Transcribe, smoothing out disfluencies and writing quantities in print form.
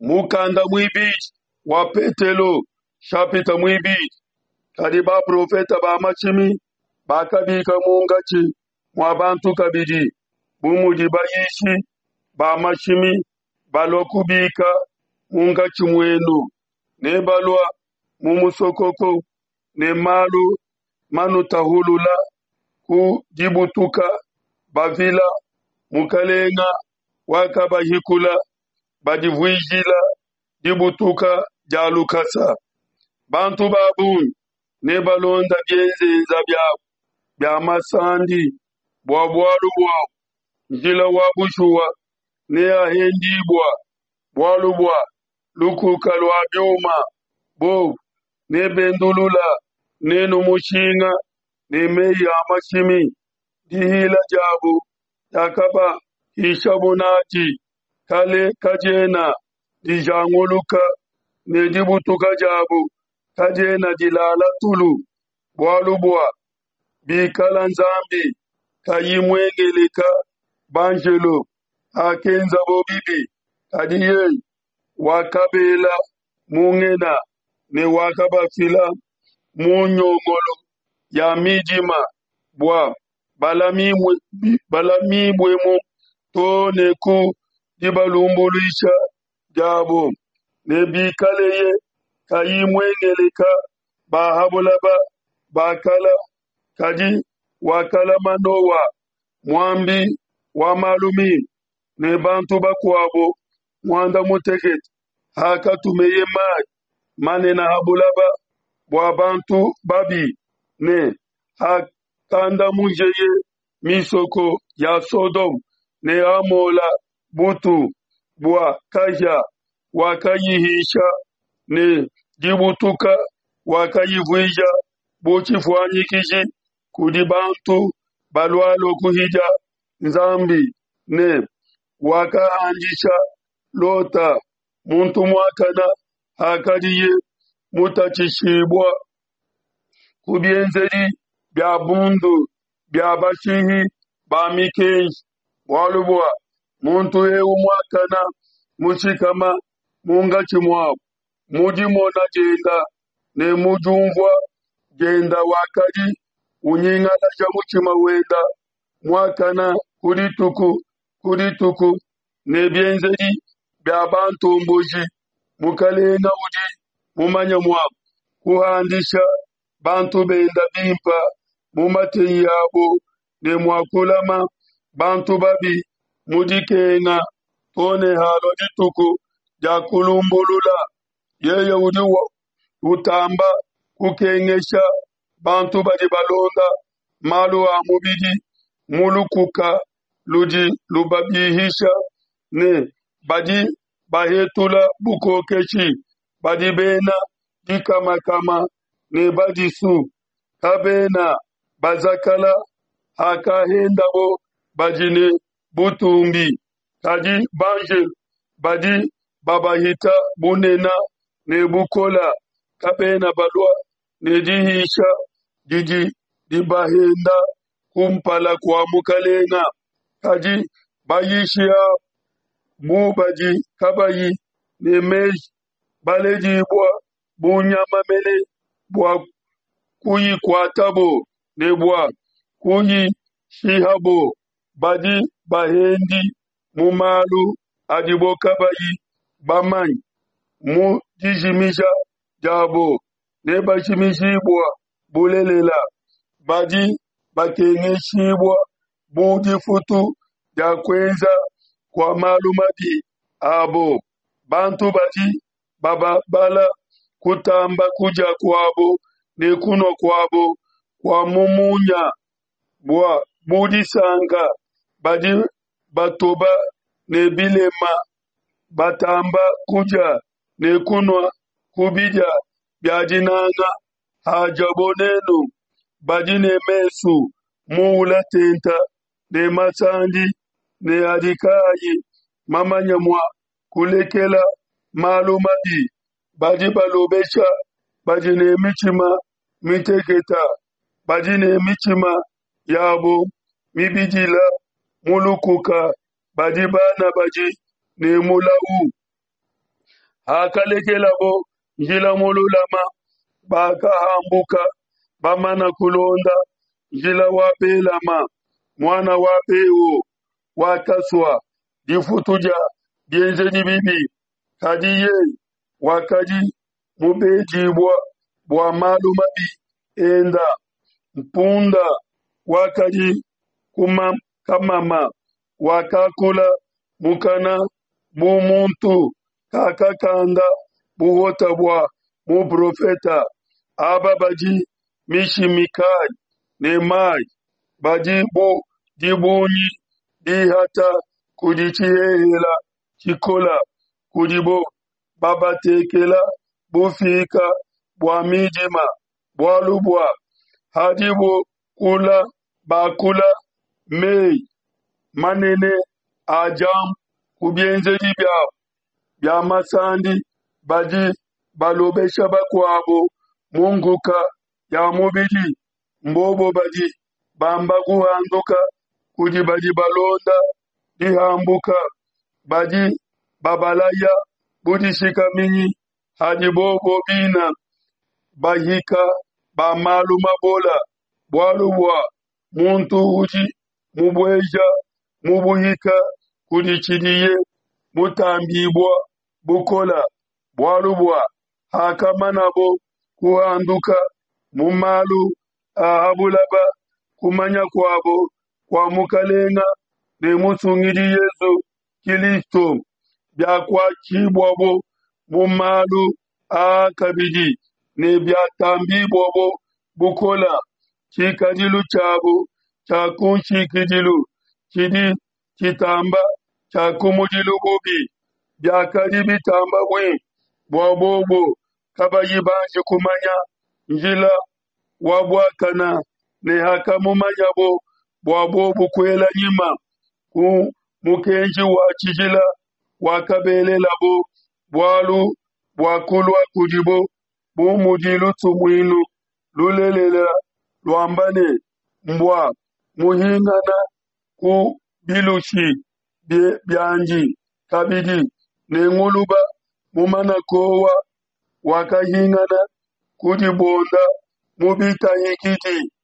mukanda mwibiji wa Petelo shapita mwibiji kadi ba profeta ba machimi bakabika mungachi mwa bantu kabidi bumuji bayishi ba machimi balokubika mungachi mwenu ne balwa mumusokoko ne malu manu tahulula ku jibutuka bavila mukalenga wakabahikula badivwijila dibutuka jalukasa bantu babun ne balonda byenzenza bya masandi bwabwalu bwa njila wabushuwa ne ahendibwa bwalu bwa lukuka lwa byuma bo ne bendulula ne numushinga ne meyi amashimi dihila jabu yakaba hishabunati kale kajena dijanguluka ne dibutuka jabu kajena dilala tulu bwalubwa bikala nzambi kayimwengeleka banjelo akenza bobibi kadiye wakabela mungena ne wakabafila munyongolo ya mijima bwa balamibwemo to ne ku dibalumbuluisha jabo ne bikaleye kayimwengeleka bahabulaba bakala kadi wakala manowa mwambi wa malumi ne bantu bakwabo mwanda mutegeti haka tumeye mane na habulaba bwa bantu babi ne hakanda mujeye misoko ya Sodom ne amola butu bwa kaja wakayihisha ne dibutuka wakayivwija buchifwanyikiji kudi bantu balwalo kuhija nzambi ne wakaanjisha lota muntu mwakana hakadiye mutachishibwa kubienzeri bya bundu bya bashihi ba mikenji walubwa muntu umwakana mushikama mungachi mwabo mujimona jenda ne mujumvwa jenda wakadi unyingala ja muchima wenda mwakana kurituku ne bienzeri bya bantu mbuji mukalenga uji mumanya mwabo kuhandisha bantu benda bimpa mumateyi yabo ne mwakulama bantu babi mudikenga tone halo dituku jakulumbulula yeye udiwa utamba kukengesha bantu badi balonda malu wa mubidi mulukuka luji lubabihisha ne badi bahetula bukokechi badi bena dikamakama ne badi su kabena bazakala hakahendabo bajine butumbi kadi banjel badi babahita bunena ne bukola kabena balwa ne dihisha dibahenda kumpala kwa mukalenga kadi bayishia mubaji kabayi ne mej baleji bwa bunyamamele bwa kuyi kwatabo ne bwa kuyi shihabo badi bahendi mumalu adibo kabayi bamanyi mu jijimisha jabo ne bashimishibwa bulelela badi bakengeshibwa budi futu ya kwenza kwa malumadi abo bantu badi baba bala kutamba kuja kwabo ne kuno kwabo kwa mumunya bwa budi sanga badi batoba ne bilema batamba kuja ne kunwa kubija byadinanga hajabonenu badi ne mesu muula tenta ne masandi ne adikayi mamanyamwa kulekela malumadi badi balobesha badi ne michima miteketa badi ne michima yabo mibijila mulukuka badi bana badi ne mulau hakalekelabo njila mululama bakahambuka bamana kulonda njila wapelama mwana wapewo wakaswa difutuja bienjeni bibi kadiye wakadi mubejibwa bwa malumabi enda mpunda wakadi kamama wakakula mukana mumuntu kakakanda buhota bwa muprofeta aba baji mishimikai nemai baji bo dibuni dihata kudichihela chikola kudibo babatekela bufika bwa mijima bwalubwa hadibo kula bakula mei manene ajam kubienzeli bya masandi baji balobesha bakwabo munguka ya mubili mbobo baji bamba kuhanduka kudi baji balonda dihambuka baji babalaya budi shikaminyi hadi bobo bina bahika ba malu mabola bwaluwa muntu uji mubweja mubuhika kudi chidiye mutambibwa bukola bwaluwa hakamanabo kuhanduka mumalu ahabulaba kumanya kwabo kwa mukalenga ne musungiri Yesu Kristo byakwa kibwabo mumalu akabidi ne byatambibwabo bukola kikadilu chabo chakunchikidilu kidi kitamba chakumudilu bubi byakadi bitamba bwe bwabobo kabayibanje kumanya njila wabwakana ne hakamumanyabo bwabobo kwela nyima ku mukenji wa chijila wakabelela bwalu bwakulwa kudibo bumudilu tumwinu lulelela lwambane mbwa muhingana ku bilushi byanji kabidi nenguluba mumana kowa wakahingana kudibonda mubita hikiti